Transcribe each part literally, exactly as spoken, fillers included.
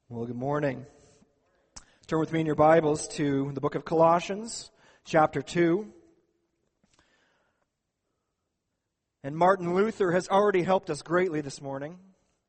Well, good morning. Turn with me in your Bibles to the book of Colossians, chapter two. And Martin Luther has already helped us greatly this morning.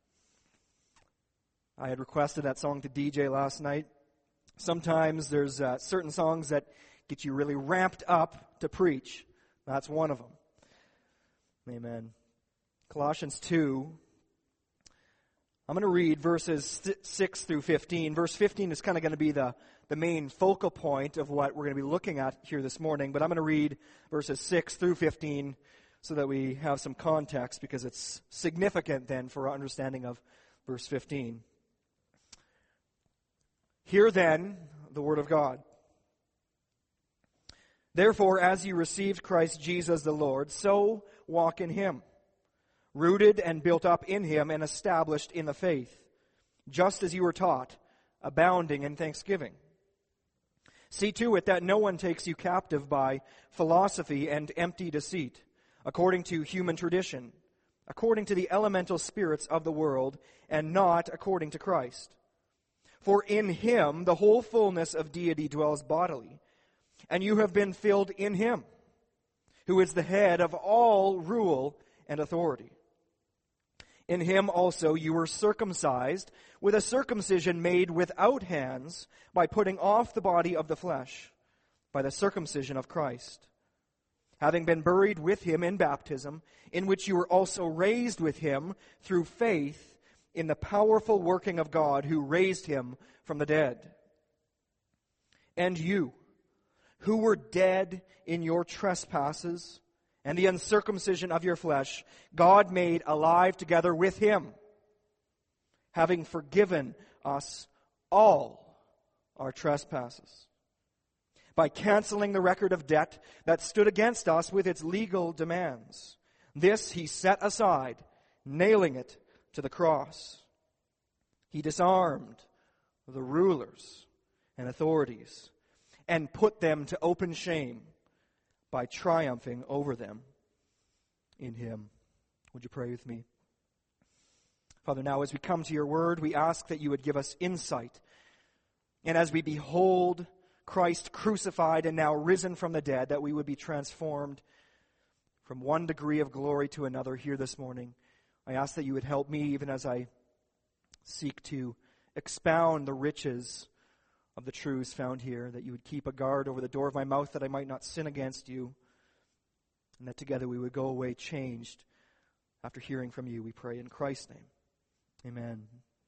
I had requested that song to D J last night. Sometimes there's uh, certain songs that get you really ramped up to preach. That's one of them. Amen. Colossians two. I'm going to read verses six through fifteen. Verse fifteen is kind of going to be the, the main focal point of what we're going to be looking at here this morning. But I'm going to read verses six through fifteen so that we have some context, because it's significant then for our understanding of verse fifteen. Hear then the word of God. Therefore, as you received Christ Jesus the Lord, so walk in him, rooted and built up in him and established in the faith, just as you were taught, abounding in thanksgiving. See to it that no one takes you captive by philosophy and empty deceit, according to human tradition, according to the elemental spirits of the world, and not according to Christ. For in him the whole fullness of deity dwells bodily, and you have been filled in him, who is the head of all rule and authority. In him also you were circumcised with a circumcision made without hands, by putting off the body of the flesh, by the circumcision of Christ, having been buried with him in baptism, in which you were also raised with him through faith in the powerful working of God who raised him from the dead. And you, who were dead in your trespasses and the uncircumcision of your flesh, God made alive together with him, having forgiven us all our trespasses, by canceling the record of debt that stood against us with its legal demands. This he set aside, nailing it to the cross. He disarmed the rulers and authorities and put them to open shame by triumphing over them in him. Would you pray with me? Father, now as we come to your word, we ask that you would give us insight. And as we behold Christ crucified and now risen from the dead, that we would be transformed from one degree of glory to another here this morning. I ask that you would help me even as I seek to expound the riches of the truths found here, that you would keep a guard over the door of my mouth that I might not sin against you, and that together we would go away changed after hearing from you, we pray in Christ's name. Amen.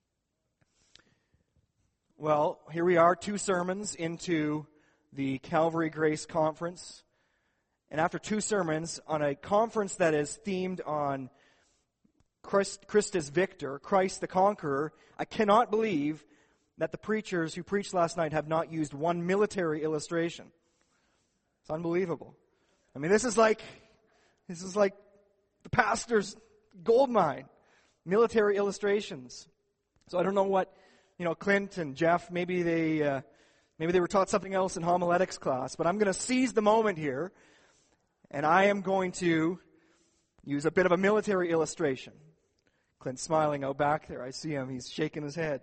Well, here we are, two sermons into the Calvary Grace Conference. And after two sermons on a conference that is themed on Christ, Christus Victor, Christ the Conqueror, I cannot believe that the preachers who preached last night have not used one military illustration. It's unbelievable. I mean, this is like, this is like the pastor's gold mine, military illustrations. So I don't know what, you know, Clint and Jeff, maybe they, uh, maybe they were taught something else in homiletics class, but I'm going to seize the moment here, and I am going to use a bit of a military illustration. Clint's smiling out back there. I see him. He's shaking his head.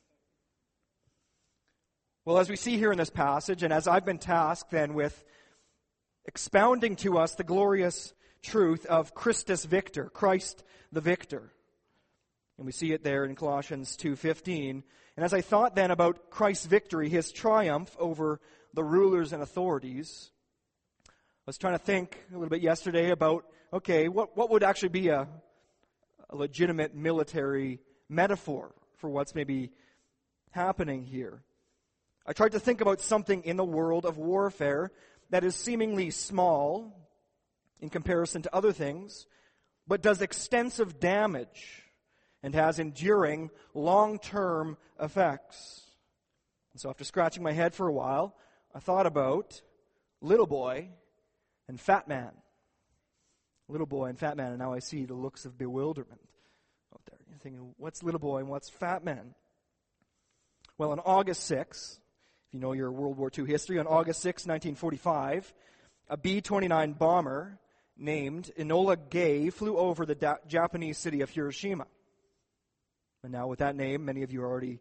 Well, as we see here in this passage, and as I've been tasked then with expounding to us the glorious truth of Christus Victor, Christ the Victor. And we see it there in Colossians two fifteen. And as I thought then about Christ's victory, his triumph over the rulers and authorities, I was trying to think a little bit yesterday about, okay, what, what would actually be a, a legitimate military metaphor for what's maybe happening here. I tried to think about something in the world of warfare that is seemingly small in comparison to other things, but does extensive damage and has enduring long-term effects. And so after scratching my head for a while, I thought about Little Boy and Fat Man. Little Boy and Fat Man, and now I see the looks of bewilderment out there. You're thinking, what's Little Boy and what's Fat Man? Well, on August sixth, if you know your World War Two history, on August sixth, nineteen forty-five, a B twenty-nine bomber named Enola Gay flew over the da- Japanese city of Hiroshima. And now with that name, many of you are already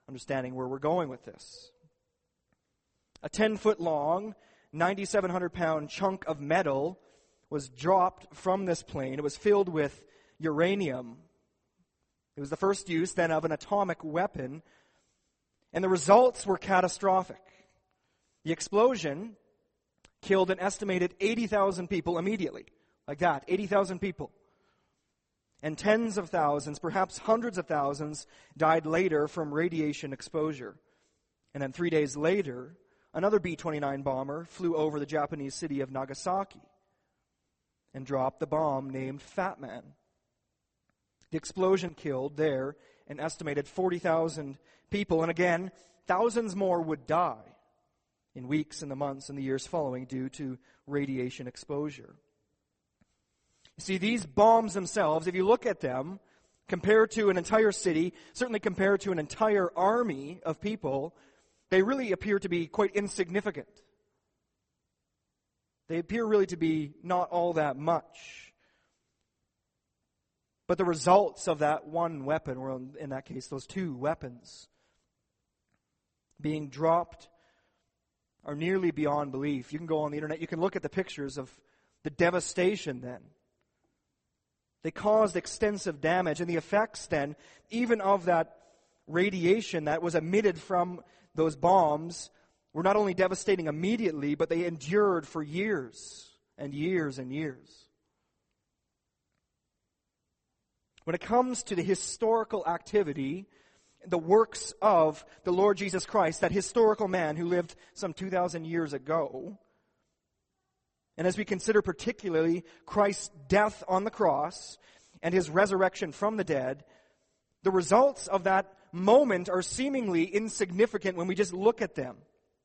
understanding where we're going with this. A ten-foot long, nine thousand seven hundred pound chunk of metal was dropped from this plane. It was filled with uranium. It was the first use then of an atomic weapon, and the results were catastrophic. The explosion killed an estimated eighty thousand people immediately, like that, eighty thousand people. And tens of thousands, perhaps hundreds of thousands, died later from radiation exposure. And then three days later, another B twenty-nine bomber flew over the Japanese city of Nagasaki and dropped the bomb named Fat Man. The explosion killed there an estimated forty thousand people, and again, thousands more would die in weeks and the months and the years following due to radiation exposure. You see, these bombs themselves, if you look at them, compared to an entire city, certainly compared to an entire army of people, they really appear to be quite insignificant. They appear really to be not all that much. But the results of that one weapon, or in that case, those two weapons, being dropped are nearly beyond belief. You can go on the internet, you can look at the pictures of the devastation then. They caused extensive damage, and the effects then, even of that radiation that was emitted from those bombs, were not only devastating immediately, but they endured for years and years and years. When it comes to the historical activity, the works of the Lord Jesus Christ, that historical man who lived some two thousand years ago, and as we consider particularly Christ's death on the cross and his resurrection from the dead, the results of that moment are seemingly insignificant when we just look at them.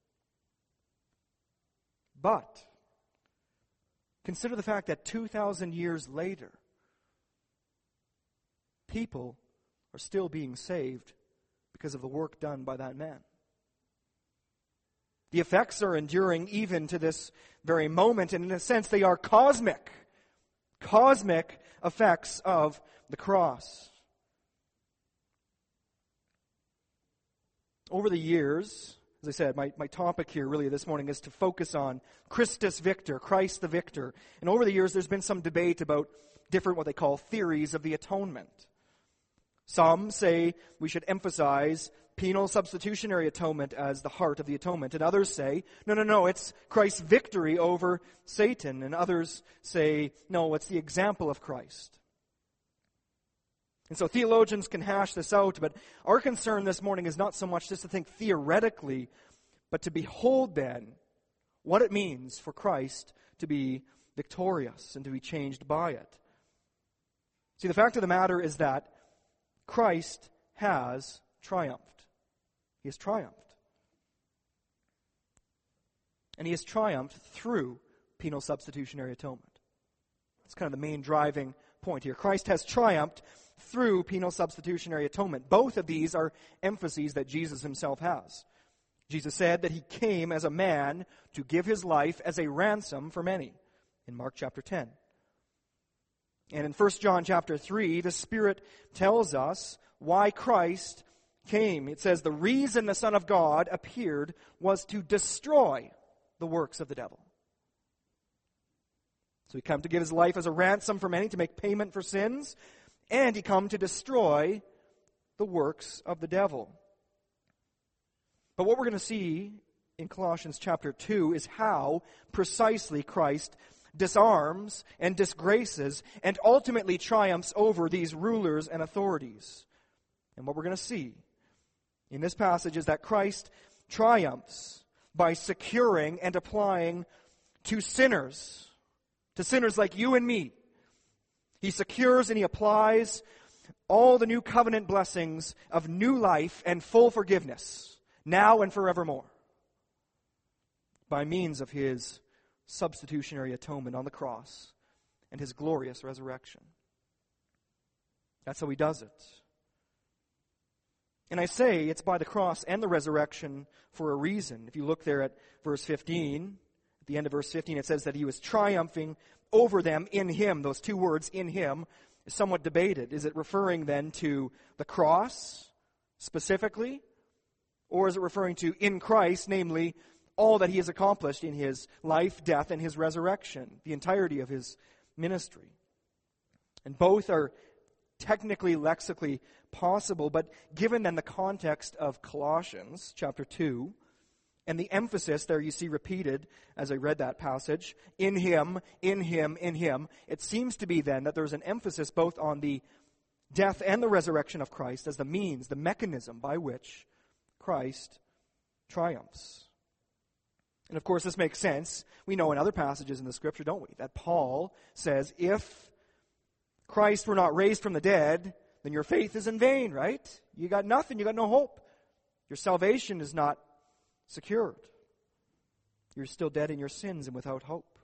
But consider the fact that two thousand years later, people are still being saved because of the work done by that man. The effects are enduring even to this very moment, and in a sense they are cosmic, cosmic effects of the cross. Over the years, as I said, my, my topic here really this morning is to focus on Christus Victor, Christ the Victor. And over the years there's been some debate about different what they call theories of the atonement. Some say we should emphasize penal substitutionary atonement as the heart of the atonement. And others say, no, no, no, it's Christ's victory over Satan. And others say, no, it's the example of Christ. And so theologians can hash this out, but our concern this morning is not so much just to think theoretically, but to behold then what it means for Christ to be victorious and to be changed by it. See, the fact of the matter is that Christ has triumphed. He has triumphed. And he has triumphed through penal substitutionary atonement. That's kind of the main driving point here. Christ has triumphed through penal substitutionary atonement. Both of these are emphases that Jesus himself has. Jesus said that he came as a man to give his life as a ransom for many in Mark chapter ten. And in First John chapter three, the Spirit tells us why Christ came. It says, the reason the Son of God appeared was to destroy the works of the devil. So he came to give his life as a ransom for many, to make payment for sins, and he come to destroy the works of the devil. But what we're going to see in Colossians chapter two is how precisely Christ disarms and disgraces and ultimately triumphs over these rulers and authorities. And what we're going to see in this passage is that Christ triumphs by securing and applying to sinners, to sinners like you and me. He secures and he applies all the new covenant blessings of new life and full forgiveness, now and forevermore, by means of his substitutionary atonement on the cross and his glorious resurrection. That's how he does it. And I say it's by the cross and the resurrection for a reason. If you look there at verse fifteen, at the end of verse fifteen, it says that he was triumphing over them in him. Those two words, in him, is somewhat debated. Is it referring then to the cross specifically, Or is it referring to in Christ, namely, all that he has accomplished in his life, death, and his resurrection, the entirety of his ministry? And both are technically, lexically possible, but given then the context of Colossians chapter two, and the emphasis there you see repeated as I read that passage, in him, in him, in him, it seems to be then that there's an emphasis both on the death and the resurrection of Christ as the means, the mechanism by which Christ triumphs. And of course this makes sense. We know in other passages in the Scripture, don't we, that Paul says, if Christ were not raised from the dead, then your faith is in vain, right? You got nothing, you got no hope. Your salvation is not secured. You're still dead in your sins and without hope.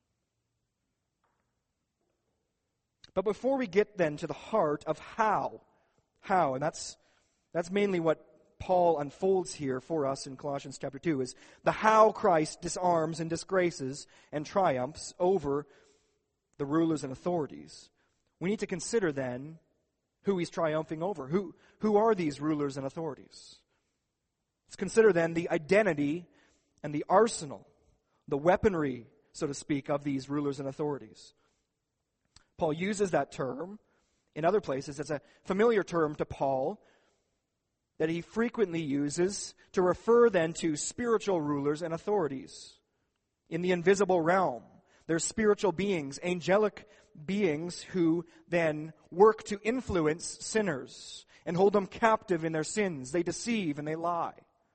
But before we get then to the heart of how, how, and that's that's mainly what Paul unfolds here for us in Colossians chapter two, is the how Christ disarms and disgraces and triumphs over the rulers and authorities. We need to consider then who he's triumphing over. Who, who are these rulers and authorities? Let's consider then the identity and the arsenal, the weaponry, so to speak, of these rulers and authorities. Paul uses that term in other places. It's a familiar term to Paul that he frequently uses to refer then to spiritual rulers and authorities in the invisible realm. They're spiritual beings, angelic beings who then work to influence sinners and hold them captive in their sins. They deceive and they lie.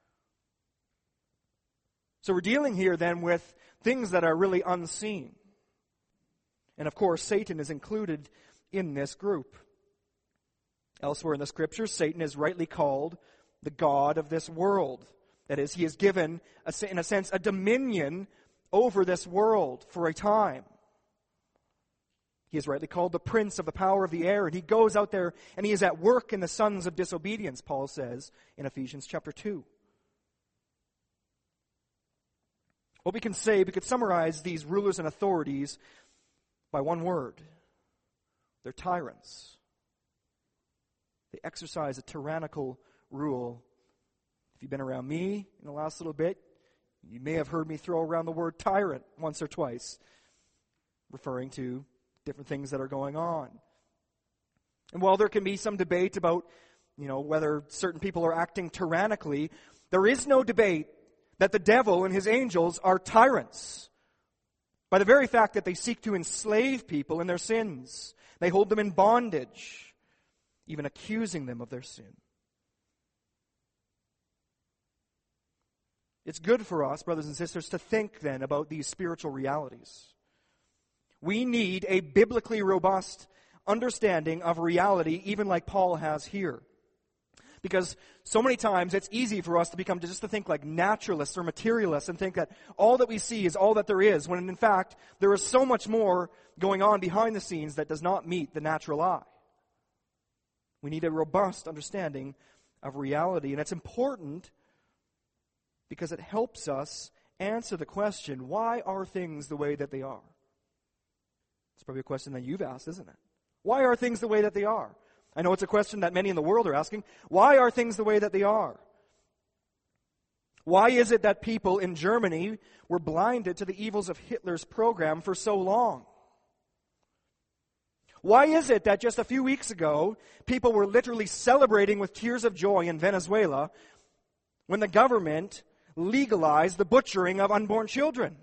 So we're dealing here then with things that are really unseen. And of course, Satan is included in this group. Elsewhere in the Scriptures, Satan is rightly called the god of this world. That is, he is given, in a sense, a dominion over this world for a time. He is rightly called the prince of the power of the air, and he goes out there and he is at work in the sons of disobedience, Paul says in Ephesians chapter two. What we can say, we could summarize these rulers and authorities by one word. They're tyrants. They exercise a tyrannical rule. If you've been around me in the last little bit, you may have heard me throw around the word tyrant once or twice, referring to different things that are going on. And while there can be some debate about, you know, whether certain people are acting tyrannically, there is no debate that the devil and his angels are tyrants. By the very fact that they seek to enslave people in their sins. They hold them in bondage, even accusing them of their sin. It's good for us, brothers and sisters, to think then about these spiritual realities. We need a biblically robust understanding of reality, even like Paul has here. Because so many times it's easy for us to become just to think like naturalists or materialists and think that all that we see is all that there is, when in fact there is so much more going on behind the scenes that does not meet the natural eye. We need a robust understanding of reality, and it's important because it helps us answer the question, why are things the way that they are? It's probably a question that you've asked, isn't it? Why are things the way that they are? I know it's a question that many in the world are asking. Why are things the way that they are? Why is it that people in Germany were blinded to the evils of Hitler's program for so long? Why is it that just a few weeks ago, people were literally celebrating with tears of joy in Venezuela when the government legalized the butchering of unborn children?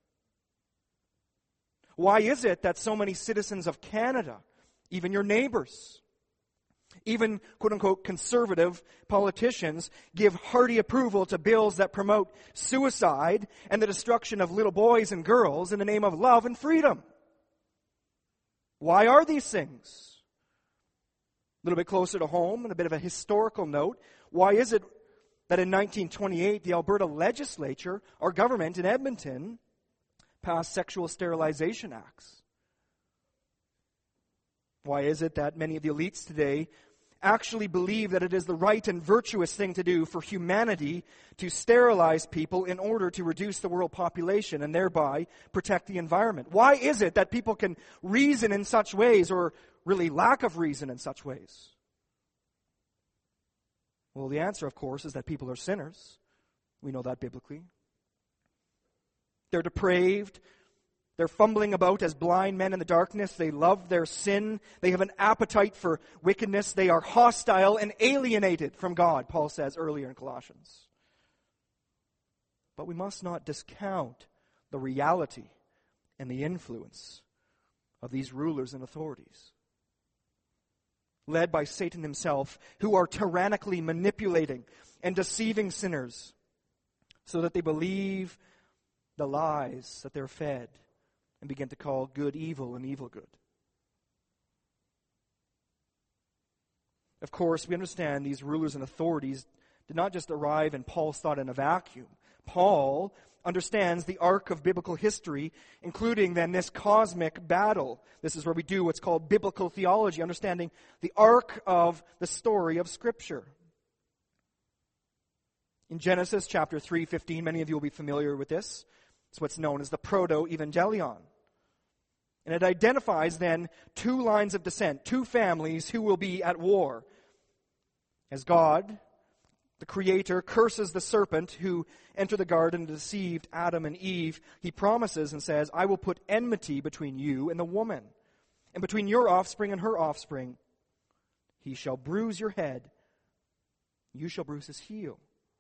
Why is it that so many citizens of Canada, even your neighbors, even quote-unquote conservative politicians, give hearty approval to bills that promote suicide and the destruction of little boys and girls in the name of love and freedom? Why are these things? A little bit closer to home and a bit of a historical note. Why is it that in nineteen twenty-eight, the Alberta legislature, our government in Edmonton, passed sexual sterilization acts? Why is it that many of the elites today actually believe that it is the right and virtuous thing to do for humanity to sterilize people in order to reduce the world population and thereby protect the environment? Why is it that people can reason in such ways, or really lack of reason in such ways? Well, the answer, of course, is that people are sinners. We know that biblically. They're depraved. They're fumbling about as blind men in the darkness. They love their sin. They have an appetite for wickedness. They are hostile and alienated from God, Paul says earlier in Colossians. But we must not discount the reality and the influence of these rulers and authorities, led by Satan himself, who are tyrannically manipulating and deceiving sinners so that they believe the lies that they're fed and begin to call good evil and evil good. Of course, we understand these rulers and authorities did not just arrive in Paul's thought in a vacuum. Paul understands the arc of biblical history, including then this cosmic battle. This is where we do what's called biblical theology, understanding the arc of the story of Scripture. In Genesis chapter three fifteen, many of you will be familiar with this. It's what's known as the Proto-Evangelion. And it identifies then two lines of descent, two families who will be at war. As God, the Creator, curses the serpent who entered the garden and deceived Adam and Eve, he promises and says, I will put enmity between you and the woman, and between your offspring and her offspring. He shall bruise your head, you shall bruise his heel.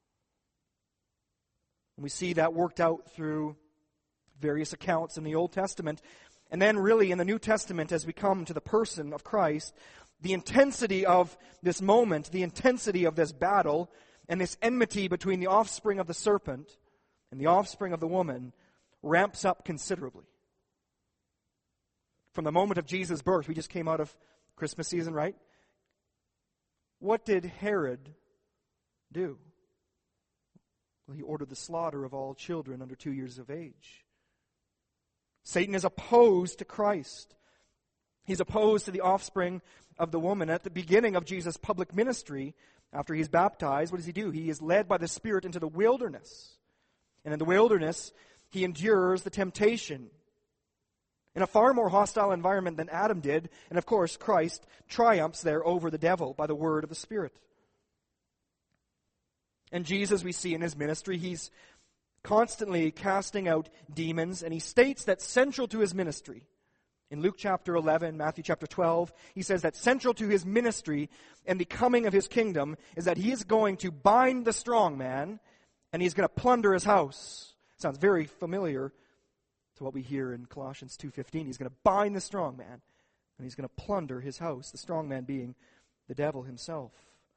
And we see that worked out through various accounts in the Old Testament. And then really in the New Testament, as we come to the person of Christ, the intensity of this moment, the intensity of this battle, and this enmity between the offspring of the serpent and the offspring of the woman ramps up considerably. From the moment of Jesus' birth, we just came out of Christmas season, right? What did Herod do? Well, he ordered the slaughter of all children under two years of age. Satan is opposed to Christ. He's opposed to the offspring of the woman. At the beginning of Jesus' public ministry, after he's baptized, what does he do? He is led by the Spirit into the wilderness. And in the wilderness, he endures the temptation in a far more hostile environment than Adam did. And of course, Christ triumphs there over the devil by the word of the Spirit. And Jesus, we see in his ministry, he's constantly casting out demons, and he states that central to his ministry, in Luke chapter eleven, Matthew chapter twelve, he says that central to his ministry and the coming of his kingdom is that he is going to bind the strong man and he's going to plunder his house. Sounds very familiar to what we hear in Colossians two fifteen. He's going to bind the strong man and he's going to plunder his house, the strong man being the devil himself.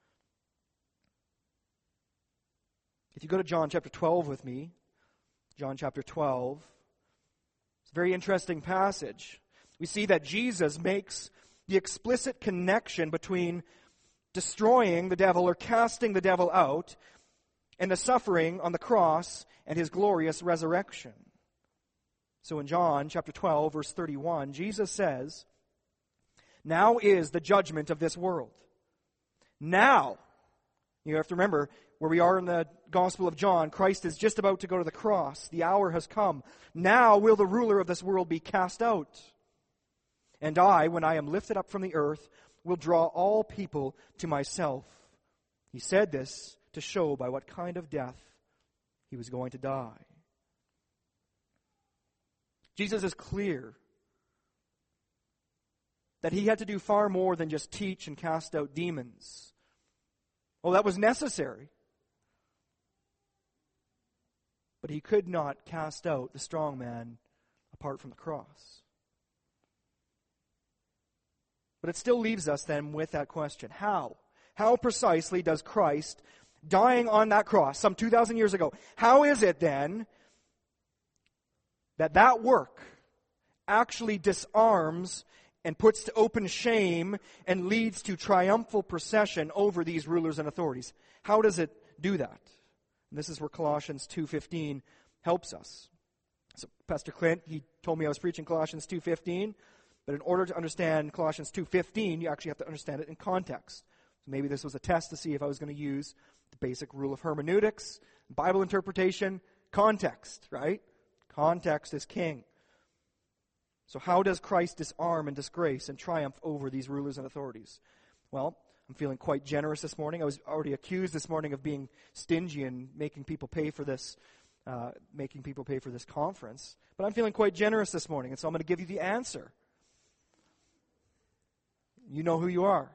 If you go to John chapter twelve with me, John chapter twelve, it's a very interesting passage. We see that Jesus makes the explicit connection between destroying the devil or casting the devil out and the suffering on the cross and his glorious resurrection. So in John chapter twelve, verse thirty-one, Jesus says, now is the judgment of this world. Now, you have to remember, where we are in the Gospel of John, Christ is just about to go to the cross. The hour has come. Now will the ruler of this world be cast out. And I, when I am lifted up from the earth, will draw all people to myself. He said this to show by what kind of death he was going to die. Jesus is clear that he had to do far more than just teach and cast out demons. Well, that was necessary. But he could not cast out the strong man apart from the cross. But it still leaves us then with that question. How? How precisely does Christ, dying on that cross some two thousand years ago, how is it then that that work actually disarms and puts to open shame and leads to triumphal procession over these rulers and authorities? How does it do that? And this is where Colossians two fifteen helps us. So Pastor Clint, he told me I was preaching Colossians two fifteen, but in order to understand Colossians two fifteen, you actually have to understand it in context. So maybe this was a test to see if I was going to use the basic rule of hermeneutics, Bible interpretation, context, right? Context is king. So how does Christ disarm and disgrace and triumph over these rulers and authorities? Well, I'm feeling quite generous this morning. I was already accused this morning of being stingy and making people pay for this, uh, making people pay for this conference. But I'm feeling quite generous this morning, and so I'm going to give you the answer. You know who you are.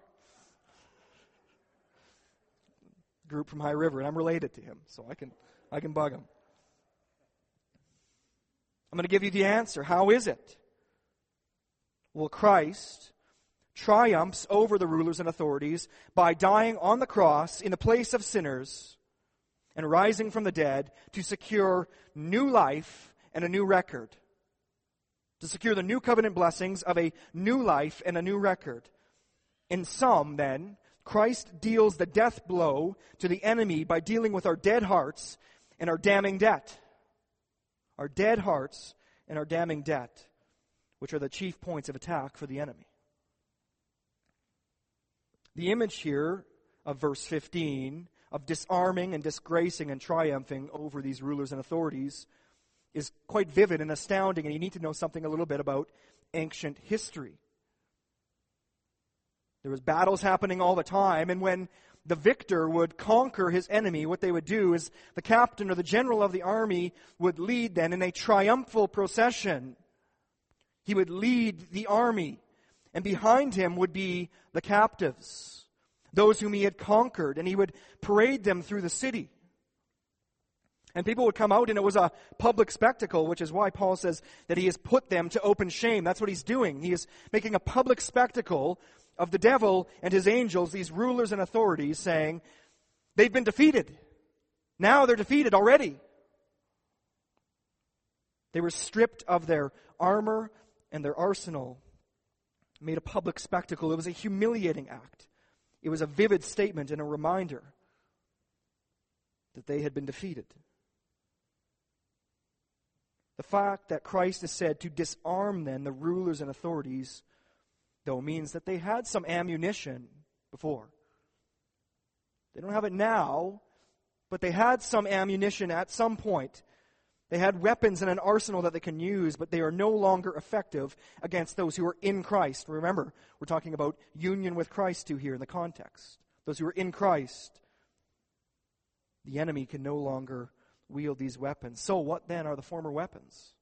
Group from High River, and I'm related to him, so I can I can bug him. I'm going to give you the answer. How is it? Well, Christ triumphs over the rulers and authorities by dying on the cross in the place of sinners and rising from the dead to secure new life and a new record. To secure the new covenant blessings of a new life and a new record. In sum, then, Christ deals the death blow to the enemy by dealing with our dead hearts and our damning debt. Our dead hearts and our damning debt, which are the chief points of attack for the enemy. The image here of verse fifteen, of disarming and disgracing and triumphing over these rulers and authorities, is quite vivid and astounding, and you need to know something a little bit about ancient history. There was battles happening all the time, and when the victor would conquer his enemy, what they would do is the captain or the general of the army would lead then in a triumphal procession. He would lead the army, and behind him would be the captives, those whom he had conquered, and he would parade them through the city. And people would come out, and it was a public spectacle, which is why Paul says that he has put them to open shame. That's what he's doing. He is making a public spectacle of the devil and his angels, these rulers and authorities, saying, they've been defeated. Now they're defeated already. They were stripped of their armor and their arsenal, made a public spectacle. It was a humiliating act. It was a vivid statement and a reminder that they had been defeated. The fact that Christ is said to disarm then the rulers and authorities, though, means that they had some ammunition before. They don't have it now, but they had some ammunition at some point. They had weapons and an arsenal that they can use, but they are no longer effective against those who are in Christ. Remember, we're talking about union with Christ too here in the context. Those who are in Christ. The enemy can no longer wield these weapons. So what then are the former weapons?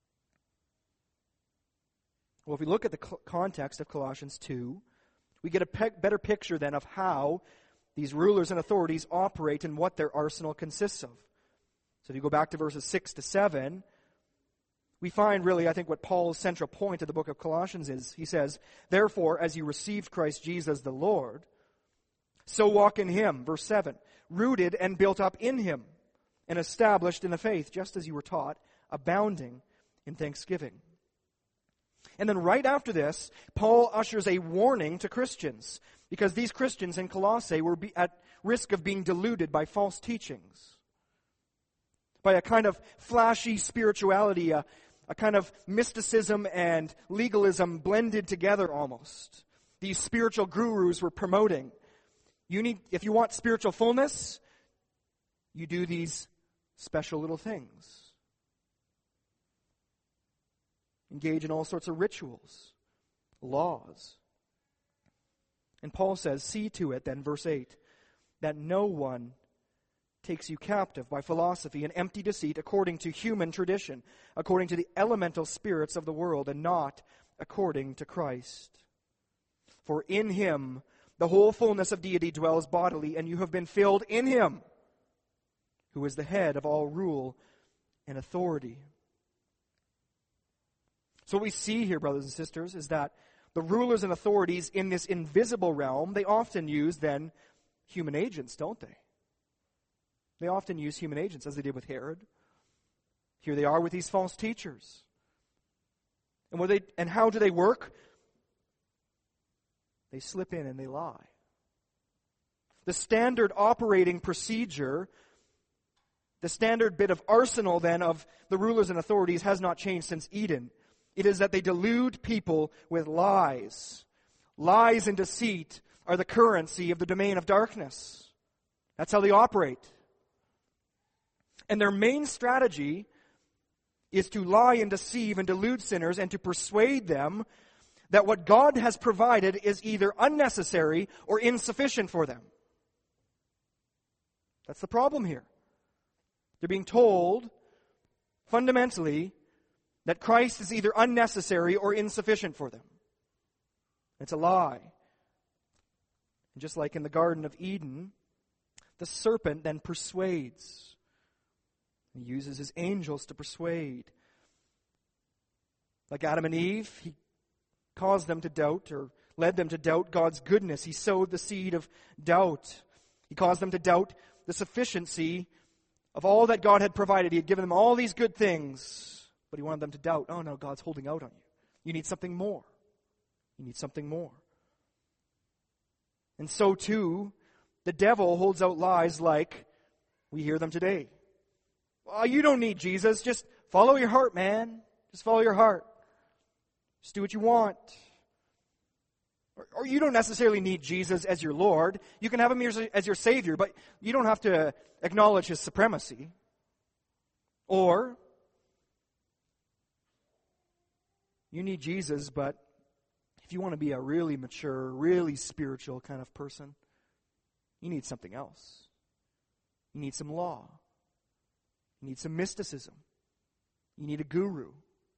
Well, if we look at the context of Colossians two, we get a pe- better picture then of how these rulers and authorities operate and what their arsenal consists of. So if you go back to verses six to seven, we find really, I think, what Paul's central point of the book of Colossians is. He says, therefore, as you received Christ Jesus the Lord, so walk in him, verse seven, rooted and built up in him, and established in the faith, just as you were taught, abounding in thanksgiving. And then right after this, Paul ushers a warning to Christians, because these Christians in Colossae were be at risk of being deluded by false teachings, by a kind of flashy spirituality, a, a kind of mysticism and legalism blended together almost. These spiritual gurus were promoting. You need, if you want spiritual fullness, you do these special little things. Engage in all sorts of rituals, laws. And Paul says, see to it, then, verse eight, that no one takes you captive by philosophy and empty deceit according to human tradition, according to the elemental spirits of the world, and not according to Christ. For in him the whole fullness of deity dwells bodily, and you have been filled in him, who is the head of all rule and authority. So what we see here, brothers and sisters, is that the rulers and authorities in this invisible realm, they often use then human agents, don't they? They often use human agents, as they did with Herod. Here they are with these false teachers. And what they and how do they work? They slip in and they lie. The standard operating procedure, the standard bit of arsenal then of the rulers and authorities has not changed since Eden. It is that they delude people with lies. Lies and deceit are the currency of the domain of darkness. That's how they operate. And their main strategy is to lie and deceive and delude sinners and to persuade them that what God has provided is either unnecessary or insufficient for them. That's the problem here. They're being told, fundamentally, that Christ is either unnecessary or insufficient for them. It's a lie. And just like in the Garden of Eden, the serpent then persuades. He uses his angels to persuade. Like Adam and Eve, he caused them to doubt or led them to doubt God's goodness. He sowed the seed of doubt. He caused them to doubt the sufficiency of all that God had provided. He had given them all these good things, but he wanted them to doubt, oh no, God's holding out on you. You need something more. You need something more. And so too, the devil holds out lies like we hear them today. Well, you don't need Jesus. Just follow your heart, man. Just follow your heart. Just do what you want. Or, or you don't necessarily need Jesus as your Lord. You can have him as, as your Savior, but you don't have to acknowledge his supremacy. Or, you need Jesus, but if you want to be a really mature, really spiritual kind of person, you need something else. You need some law. You need some mysticism. You need a guru.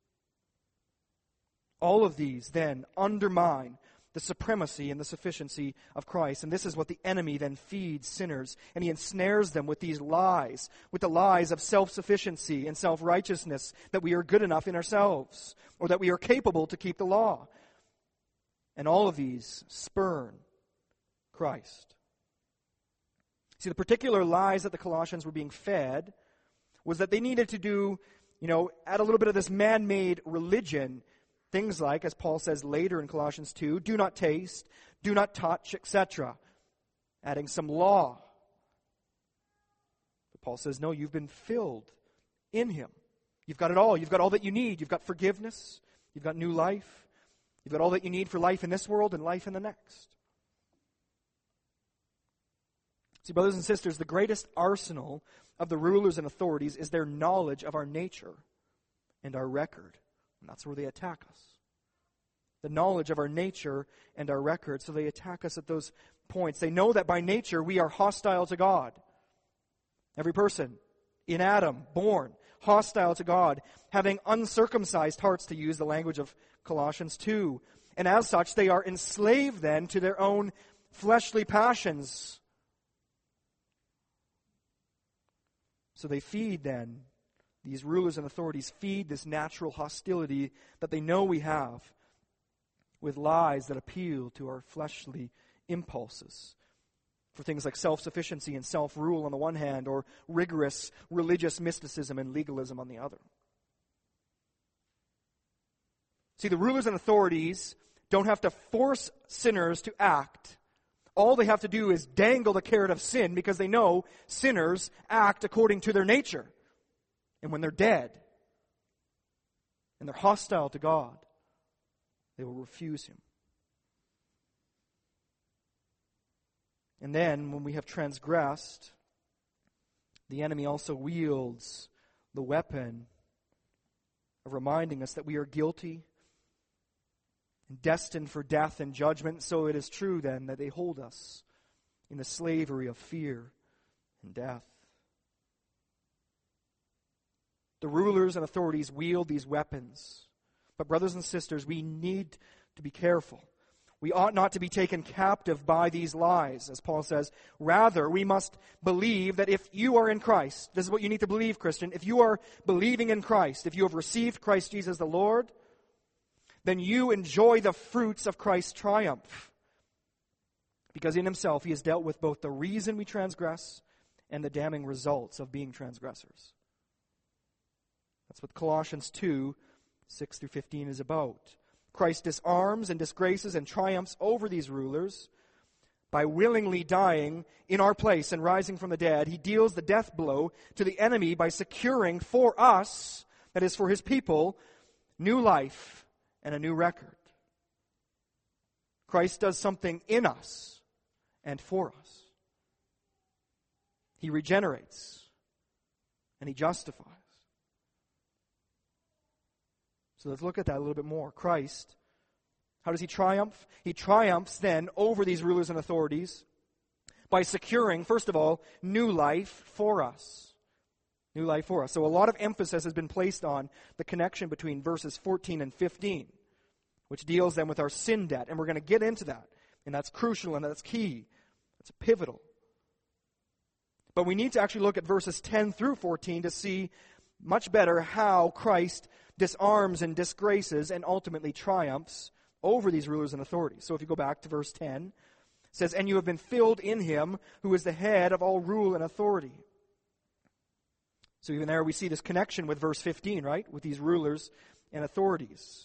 All of these then undermine the supremacy and the sufficiency of Christ. And this is what the enemy then feeds sinners. And he ensnares them with these lies, with the lies of self-sufficiency and self-righteousness, that we are good enough in ourselves, or that we are capable to keep the law. And all of these spurn Christ. See, the particular lies that the Colossians were being fed was that they needed to do, you know, add a little bit of this man-made religion. Things like, as Paul says later in Colossians two, do not taste, do not touch, et cetera. Adding some law. But Paul says, no, you've been filled in him. You've got it all. You've got all that you need. You've got forgiveness. You've got new life. You've got all that you need for life in this world and life in the next. See, brothers and sisters, the greatest arsenal of the rulers and authorities is their knowledge of our nature and our record. And that's where they attack us. The knowledge of our nature and our record. So they attack us at those points. They know that by nature we are hostile to God. Every person in Adam, born, hostile to God, having uncircumcised hearts, to use the language of Colossians two. And as such, they are enslaved then to their own fleshly passions. So they feed then, these rulers and authorities feed this natural hostility that they know we have with lies that appeal to our fleshly impulses. For things like self-sufficiency and self-rule on the one hand, or rigorous religious mysticism and legalism on the other. See, the rulers and authorities don't have to force sinners to act. All they have to do is dangle the carrot of sin, because they know sinners act according to their nature. And when they're dead, and they're hostile to God, they will refuse him. And then, when we have transgressed, the enemy also wields the weapon of reminding us that we are guilty and destined for death and judgment. So it is true then that they hold us in the slavery of fear and death. The rulers and authorities wield these weapons. But brothers and sisters, we need to be careful. We ought not to be taken captive by these lies, as Paul says. Rather, we must believe that if you are in Christ, this is what you need to believe, Christian. If you are believing in Christ, if you have received Christ Jesus the Lord, then you enjoy the fruits of Christ's triumph. Because in himself he has dealt with both the reason we transgress and the damning results of being transgressors. That's what Colossians two, six through fifteen is about. Christ disarms and disgraces and triumphs over these rulers by willingly dying in our place and rising from the dead. He deals the death blow to the enemy by securing for us, that is for his people, new life and a new record. Christ does something in us and for us. He regenerates and he justifies. So let's look at that a little bit more. Christ How does he triumph? He triumphs then over these rulers and authorities by securing, first of all, new life for us. New life for us. So a lot of emphasis has been placed on the connection between verses fourteen and fifteen, which deals then with our sin debt. And we're going to get into that. And that's crucial and that's key. That's pivotal. But we need to actually look at verses ten through fourteen to see much better how Christ disarms and disgraces and ultimately triumphs over these rulers and authorities. So if you go back to verse ten, it says, "And you have been filled in him who is the head of all rule and authority." So even there we see this connection with verse fifteen, right? With these rulers and authorities.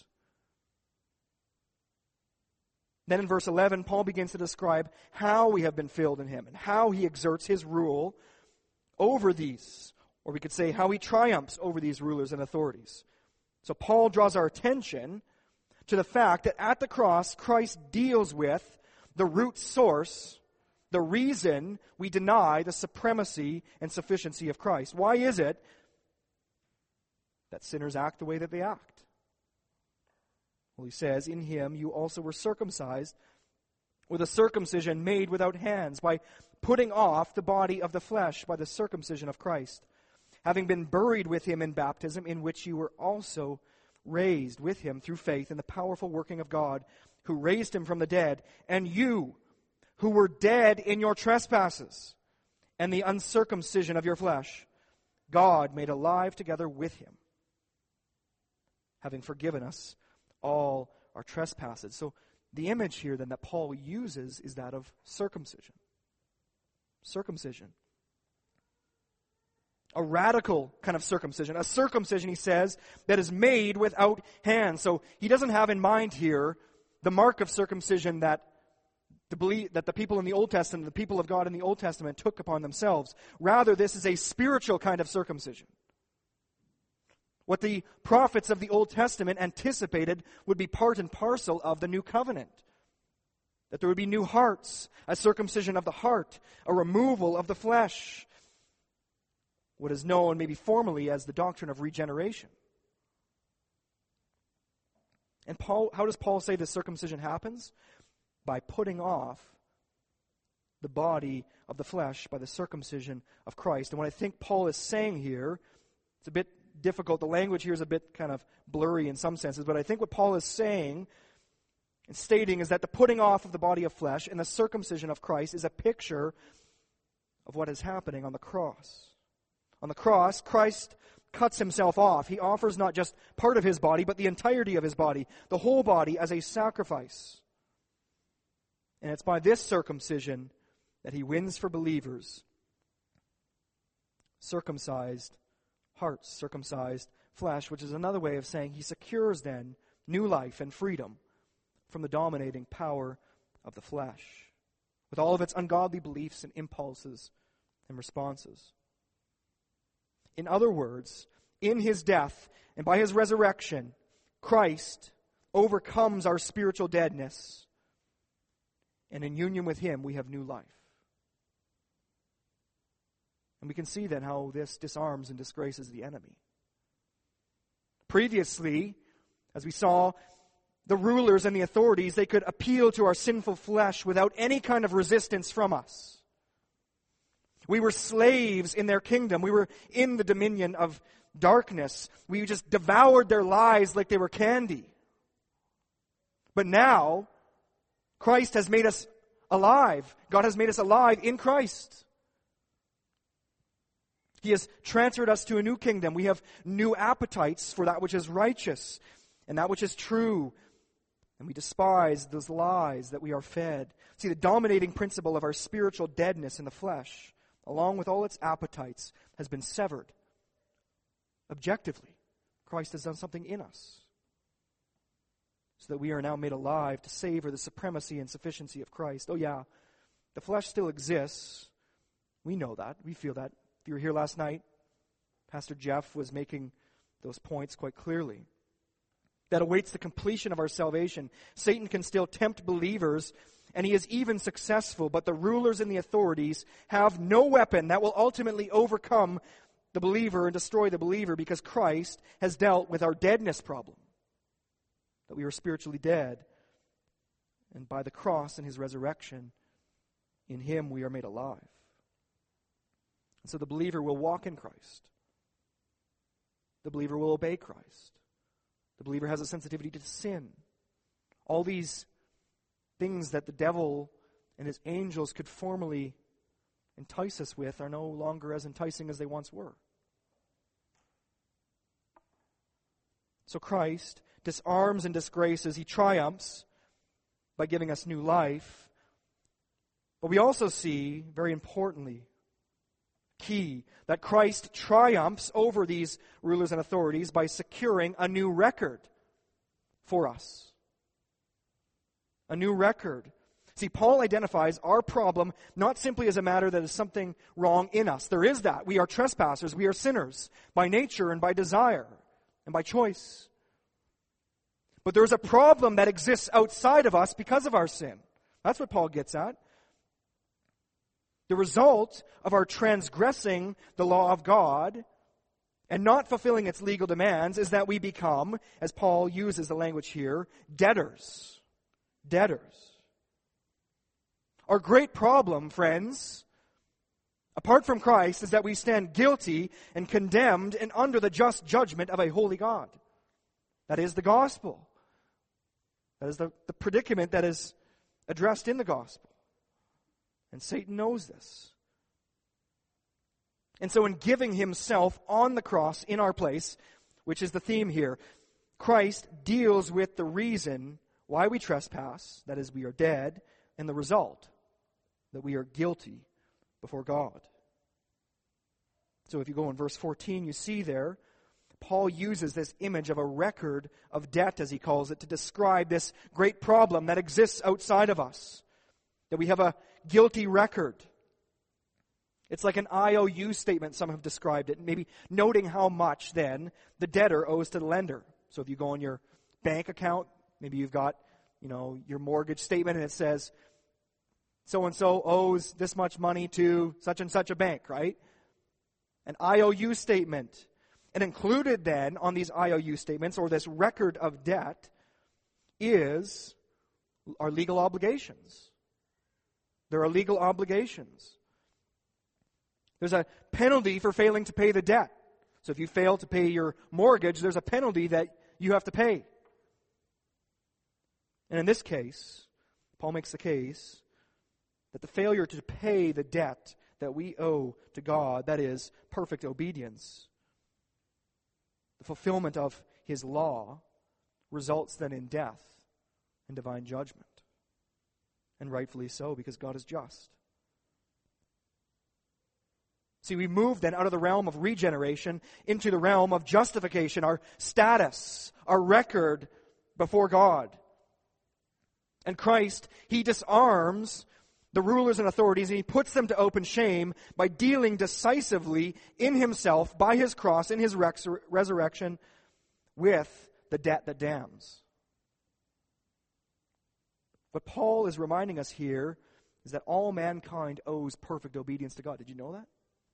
Then in verse eleven, Paul begins to describe how we have been filled in him and how he exerts his rule over these. Or we could say how he triumphs over these rulers and authorities. So Paul draws our attention to the fact that at the cross, Christ deals with the root source, the reason we deny the supremacy and sufficiency of Christ. Why is it that sinners act the way that they act? Well, he says, "In him you also were circumcised with a circumcision made without hands, by putting off the body of the flesh by the circumcision of Christ, having been buried with him in baptism, in which you were also raised with him through faith in the powerful working of God, who raised him from the dead. And you, who were dead in your trespasses and the uncircumcision of your flesh, God made alive together with him, having forgiven us all our trespasses." So the image here then that Paul uses is that of circumcision. Circumcision. A radical kind of circumcision. A circumcision, he says, that is made without hands. So he doesn't have in mind here the mark of circumcision that the, believe, that the people in the Old Testament, the people of God in the Old Testament took upon themselves. Rather, this is a spiritual kind of circumcision. What the prophets of the Old Testament anticipated would be part and parcel of the new covenant. That there would be new hearts, a circumcision of the heart, a removal of the flesh. What is known maybe formally as the doctrine of regeneration. And Paul, how does Paul say this circumcision happens? By putting off the body of the flesh by the circumcision of Christ. And what I think Paul is saying here, it's a bit difficult. The language here is a bit kind of blurry in some senses, but I think what Paul is saying and stating is that the putting off of the body of flesh and the circumcision of Christ is a picture of what is happening on the cross. On the cross, Christ cuts himself off. He offers not just part of his body, but the entirety of his body, the whole body as a sacrifice. And it's by this circumcision that he wins for believers circumcised hearts, circumcised flesh, which is another way of saying he secures then new life and freedom from the dominating power of the flesh, with all of its ungodly beliefs and impulses and responses. In other words, in his death and by his resurrection, Christ overcomes our spiritual deadness, and in union with him we have new life. And we can see then how this disarms and disgraces the enemy. Previously, as we saw, the rulers and the authorities, they could appeal to our sinful flesh without any kind of resistance from us. We were slaves in their kingdom. We were in the dominion of darkness. We just devoured their lives like they were candy. But now, Christ has made us alive. God has made us alive in Christ. He has transferred us to a new kingdom. We have new appetites for that which is righteous and that which is true. And we despise those lies that we are fed. See, the dominating principle of our spiritual deadness in the flesh, along with all its appetites, has been severed. Objectively, Christ has done something in us, so that we are now made alive to savor the supremacy and sufficiency of Christ. Oh yeah, the flesh still exists. We know that. We feel that. If you were here last night, Pastor Jeff was making those points quite clearly. That awaits the completion of our salvation. Satan can still tempt believers, and he is even successful, but the rulers and the authorities have no weapon that will ultimately overcome the believer and destroy the believer, because Christ has dealt with our deadness problem. That we are spiritually dead And by the cross and his resurrection, in him we are made alive. And so the believer will walk in Christ. The believer will obey Christ. The believer has a sensitivity to sin. All these things that the devil and his angels could formerly entice us with are no longer as enticing as they once were. So Christ disarms and disgraces. He triumphs by giving us new life. But we also see, very importantly, key, that Christ triumphs over these rulers and authorities by securing a new record for us. A new record. See, Paul identifies our problem not simply as a matter that is something wrong in us. There is that. We are trespassers. We are sinners by nature and by desire and by choice. But there is a problem that exists outside of us because of our sin. That's what Paul gets at. The result of our transgressing the law of God and not fulfilling its legal demands is that we become, as Paul uses the language here, debtors. Debtors. Our great problem, friends, apart from Christ, is that we stand guilty and condemned and under the just judgment of a holy God. That is the gospel. That is the, the predicament that is addressed in the gospel. And Satan knows this. And so in giving himself on the cross in our place, which is the theme here, Christ deals with the reason why we trespass, that is, we are dead, and the result, that we are guilty before God. So if you go in verse fourteen, you see there, Paul uses this image of a record of debt, as he calls it, to describe this great problem that exists outside of us. That we have a guilty record. It's like an I O U statement, some have described it, maybe noting how much then the debtor owes to the lender. So if you go on your bank account, maybe you've got, you know, your mortgage statement and it says, so-and-so owes this much money to such and such a bank, right? An I O U statement. And included then on these I O U statements, or this record of debt, is our legal obligations. There are legal obligations. There's a penalty for failing to pay the debt. So if you fail to pay your mortgage, there's a penalty that you have to pay. And in this case, Paul makes the case that the failure to pay the debt that we owe to God, that is, perfect obedience, the fulfillment of his law, results then in death and divine judgment. And rightfully so, because God is just. See, we move then out of the realm of regeneration into the realm of justification, our status, our record before God. And Christ, he disarms the rulers and authorities, and he puts them to open shame by dealing decisively in himself, by his cross, in his resurrection, with the debt that damns. What Paul is reminding us here is that all mankind owes perfect obedience to God. Did you know that?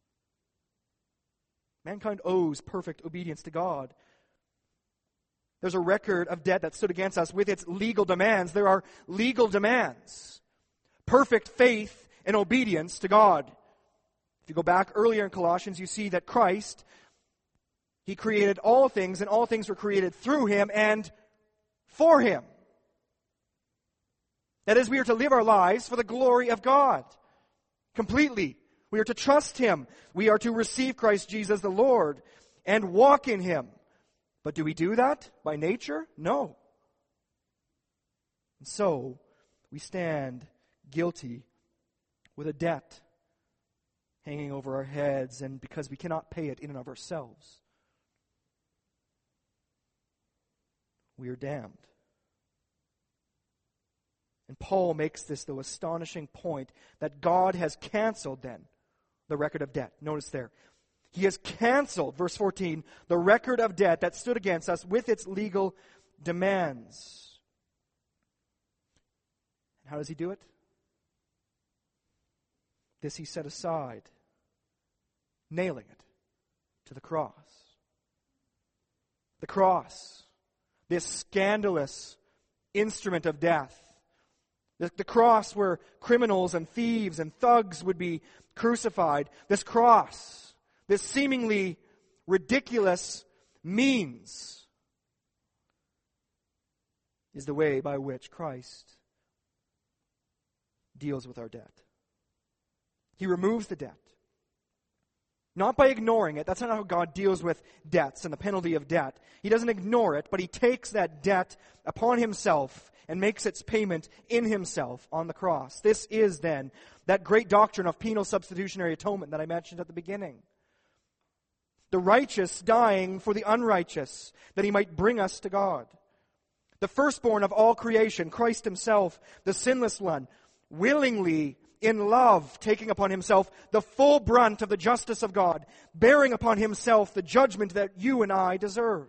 Mankind owes perfect obedience to God. There's a record of debt that stood against us with its legal demands. There are legal demands. Perfect faith and obedience to God. If you go back earlier in Colossians, you see that Christ, he created all things, and all things were created through him and for him. That is, we are to live our lives for the glory of God. Completely. We are to trust him. We are to receive Christ Jesus the Lord and walk in him. But do we do that by nature? No. And so, we stand guilty with a debt hanging over our heads, and because we cannot pay it in and of ourselves, we are damned. And Paul makes this, though, astonishing point that God has canceled then the record of debt. Notice there. He has canceled, verse fourteen, the record of debt that stood against us with its legal demands. And how does he do it? This he set aside, nailing it to the cross. The cross, this scandalous instrument of death, The, the cross where criminals and thieves and thugs would be crucified. This cross, this seemingly ridiculous means, is the way by which Christ deals with our debt. He removes the debt. Not by ignoring it. That's not how God deals with debts and the penalty of debt. He doesn't ignore it, but He takes that debt upon Himself and makes its payment in Himself on the cross. This is then that great doctrine of penal substitutionary atonement that I mentioned at the beginning. The righteous dying for the unrighteous, that He might bring us to God. The firstborn of all creation, Christ Himself, the sinless one, willingly, in love, taking upon Himself the full brunt of the justice of God, bearing upon Himself the judgment that you and I deserve.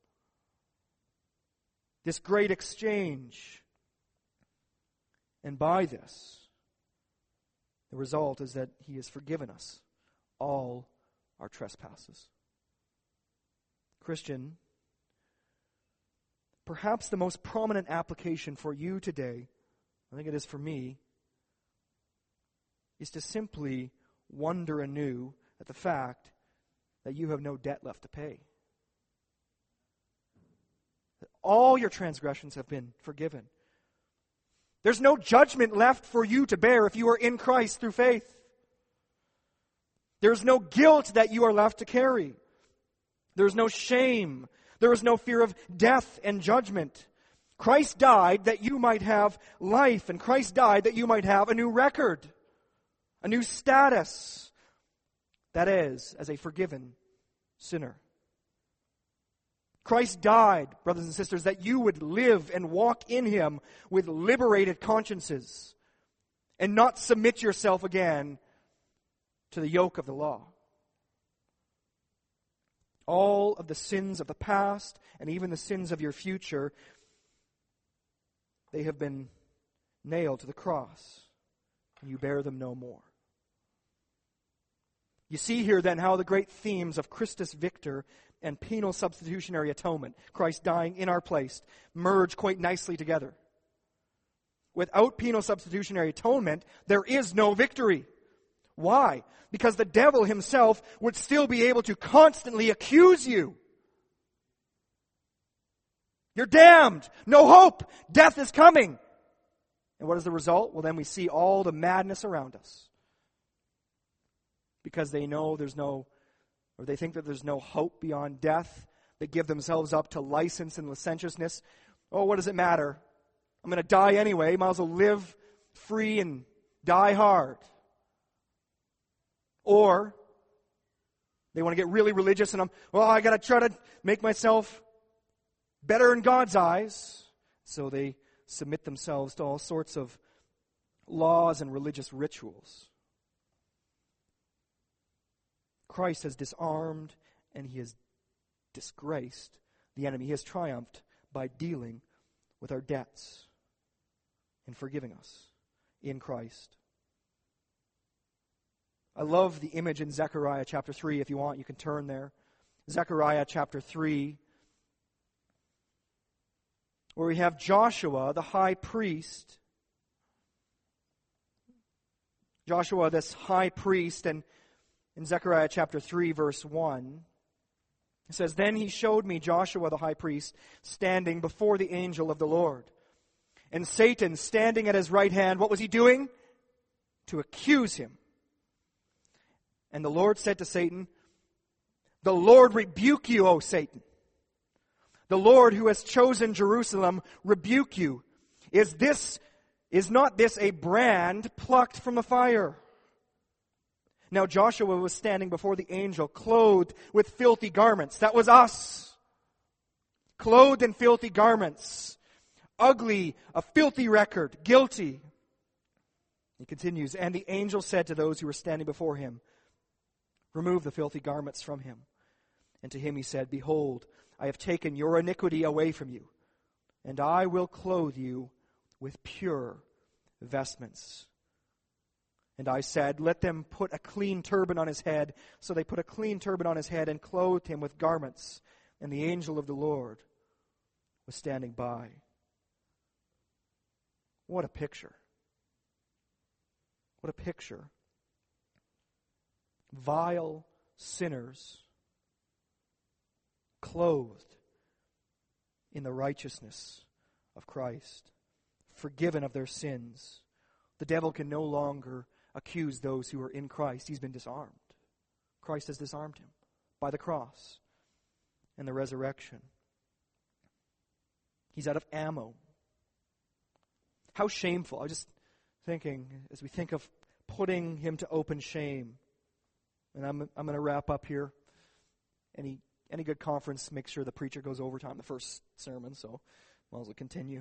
This great exchange. And by this, the result is that He has forgiven us all our trespasses. Christian, perhaps the most prominent application for you today, I think it is for me, is to simply wonder anew at the fact that you have no debt left to pay. That all your transgressions have been forgiven. There's no judgment left for you to bear if you are in Christ through faith. There's no guilt that you are left to carry. There's no shame. There is no fear of death and judgment. Christ died that you might have life, and Christ died that you might have a new record, a new status. That is, as a forgiven sinner. Christ died, brothers and sisters, that you would live and walk in Him with liberated consciences and not submit yourself again to the yoke of the law. All of the sins of the past and even the sins of your future, they have been nailed to the cross, and you bear them no more. You see here then how the great themes of Christus Victor and penal substitutionary atonement, Christ dying in our place, merge quite nicely together. Without penal substitutionary atonement, there is no victory. Why? Because the devil himself would still be able to constantly accuse you. You're damned. No hope. Death is coming. And what is the result? Well, then we see all the madness around us. Because they know there's no, or they think that there's no hope beyond death. They give themselves up to license and licentiousness. Oh, what does it matter? I'm going to die anyway. Might as well live free and die hard. Or they want to get really religious and I'm, well, I got to try to make myself better in God's eyes. So they submit themselves to all sorts of laws and religious rituals. Christ has disarmed and He has disgraced the enemy. He has triumphed by dealing with our debts and forgiving us in Christ. I love the image in Zechariah chapter three. If you want, you can turn there. Zechariah chapter three, where we have Joshua, the high priest. Joshua, this high priest, and in Zechariah chapter three, verse one, it says, "Then he showed me Joshua the high priest standing before the angel of the Lord. And Satan standing at his right hand," what was he doing? To accuse him. And the Lord said to Satan, "The Lord rebuke you, O Satan. The Lord who has chosen Jerusalem rebuke you. Is this, is not this a brand plucked from the fire?" Now Joshua was standing before the angel, clothed with filthy garments. That was us. Clothed in filthy garments. Ugly, a filthy record, guilty. He continues, "And the angel said to those who were standing before him, 'Remove the filthy garments from him.' And to him he said, 'Behold, I have taken your iniquity away from you, and I will clothe you with pure vestments.' And I said, 'Let them put a clean turban on his head.' So they put a clean turban on his head and clothed him with garments. And the angel of the Lord was standing by." What a picture. What a picture. Vile sinners clothed in the righteousness of Christ, forgiven of their sins. The devil can no longer accuse those who are in Christ. He's been disarmed. Christ has disarmed him by the cross and the resurrection. He's out of ammo. How shameful. I was just thinking, as we think of putting him to open shame, and I'm I'm going to wrap up here. Any any good conference makes sure the preacher goes overtime the first sermon, so might as well continue.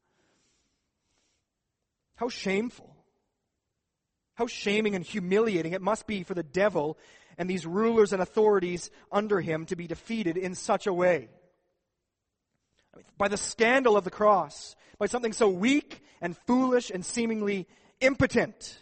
How shameful. How shaming and humiliating it must be for the devil and these rulers and authorities under him to be defeated in such a way. I mean, by the scandal of the cross, by something so weak and foolish and seemingly impotent.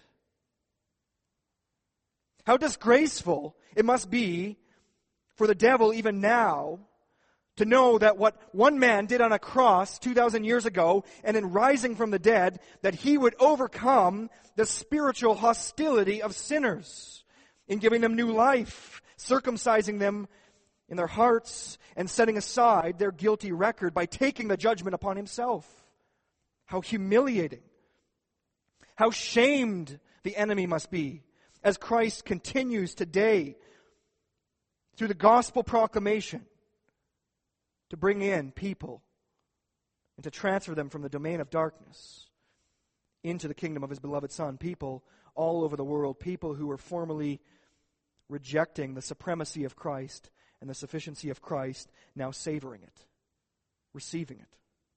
How disgraceful it must be for the devil even now to know that what one man did on a cross two thousand years ago and in rising from the dead, that he would overcome the spiritual hostility of sinners in giving them new life, circumcising them in their hearts, and setting aside their guilty record by taking the judgment upon himself. How humiliating. How shamed the enemy must be as Christ continues today through the gospel proclamation to bring in people and to transfer them from the domain of darkness into the kingdom of his beloved Son. People all over the world, people who were formerly rejecting the supremacy of Christ and the sufficiency of Christ, now savoring it, receiving it.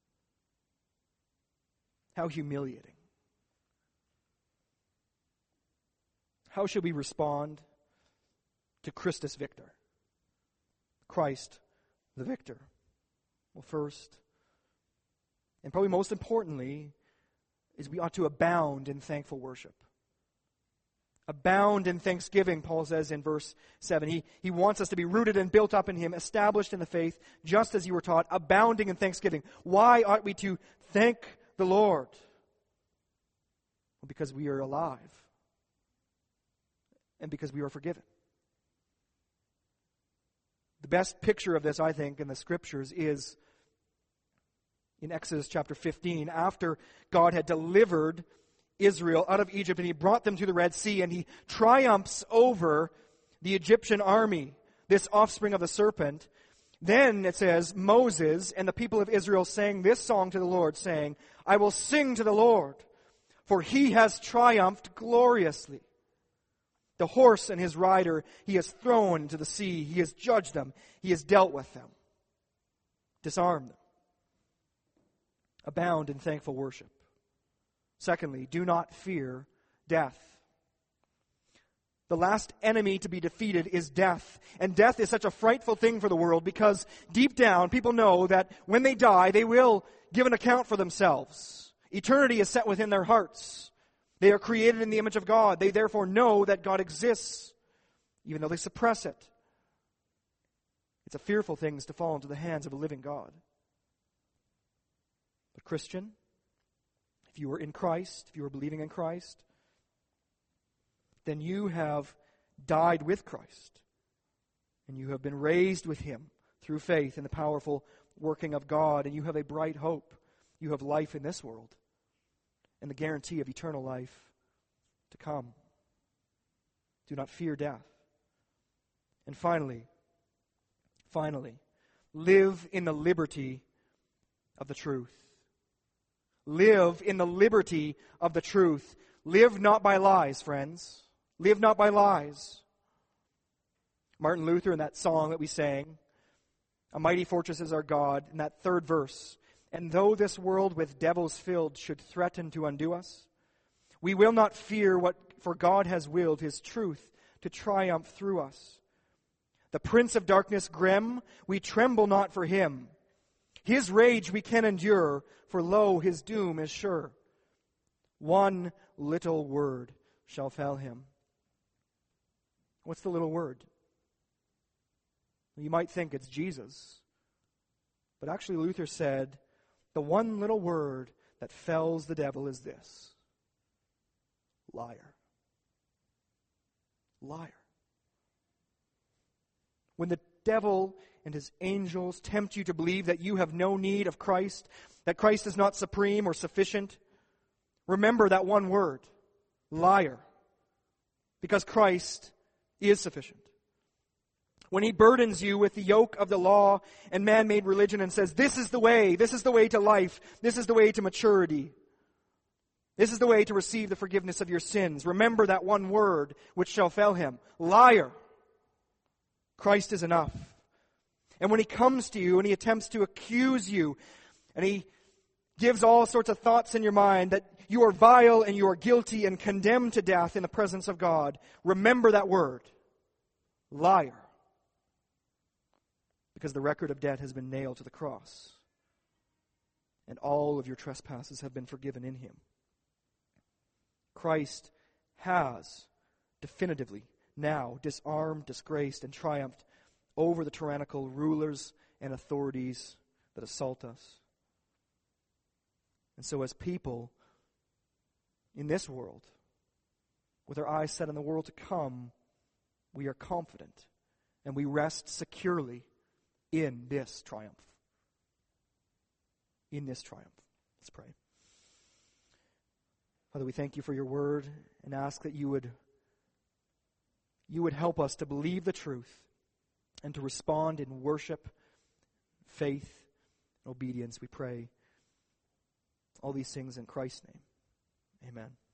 How humiliating. How should we respond to Christus Victor? Christ the Victor. Well, first, and probably most importantly, is we ought to abound in thankful worship. Abound in thanksgiving, Paul says in verse seven. He, he wants us to be rooted and built up in him, established in the faith, just as you were taught, abounding in thanksgiving. Why ought we to thank the Lord? Well, because we are alive. And because we are forgiven. The best picture of this, I think, in the Scriptures is in Exodus chapter fifteen, after God had delivered Israel out of Egypt and he brought them to the Red Sea and he triumphs over the Egyptian army, this offspring of the serpent. Then it says, Moses and the people of Israel sang this song to the Lord, saying, I will sing to the Lord, for he has triumphed gloriously. The horse and his rider he has thrown into the sea. He has judged them. He has dealt with them. Disarmed them. Abound in thankful worship. Secondly, do not fear death. The last enemy to be defeated is death. And death is such a frightful thing for the world because deep down people know that when they die, they will give an account for themselves. Eternity is set within their hearts. They are created in the image of God. They therefore know that God exists, even though they suppress it. It's a fearful thing to fall into the hands of a living God. But Christian, if you are in Christ, if you are believing in Christ, then you have died with Christ. And you have been raised with him through faith in the powerful working of God. And you have a bright hope. You have life in this world. And the guarantee of eternal life to come. Do not fear death. And finally, finally, live in the liberty of the truth. Live in the liberty of the truth. Live not by lies, friends. Live not by lies. Martin Luther, in that song that we sang, A mighty fortress is our God, in that third verse, and though this world with devils filled should threaten to undo us, we will not fear what, for God has willed his truth to triumph through us. The prince of darkness grim, we tremble not for him. His rage we can endure, for lo, his doom is sure. One little word shall fell him. What's the little word? You might think it's Jesus. But actually Luther said, the one little word that fells the devil is this: liar. Liar. When the devil and his angels tempt you to believe that you have no need of Christ, that Christ is not supreme or sufficient, remember that one word: liar. Because Christ is sufficient. When he burdens you with the yoke of the law and man-made religion and says, this is the way, this is the way to life, this is the way to maturity, this is the way to receive the forgiveness of your sins, remember that one word which shall fell him: liar. Christ is enough. And when he comes to you and he attempts to accuse you, and he gives all sorts of thoughts in your mind that you are vile and you are guilty and condemned to death in the presence of God, remember that word: liar. Because the record of debt has been nailed to the cross, and all of your trespasses have been forgiven in him. Christ has definitively now disarmed, disgraced, and triumphed over the tyrannical rulers and authorities that assault us. And so as people in this world, with our eyes set on the world to come, we are confident and we rest securely in this triumph. In this triumph. Let's pray. Father, we thank you for your word and ask that you would you would help us to believe the truth and to respond in worship, faith, and obedience. We pray all these things in Christ's name. Amen.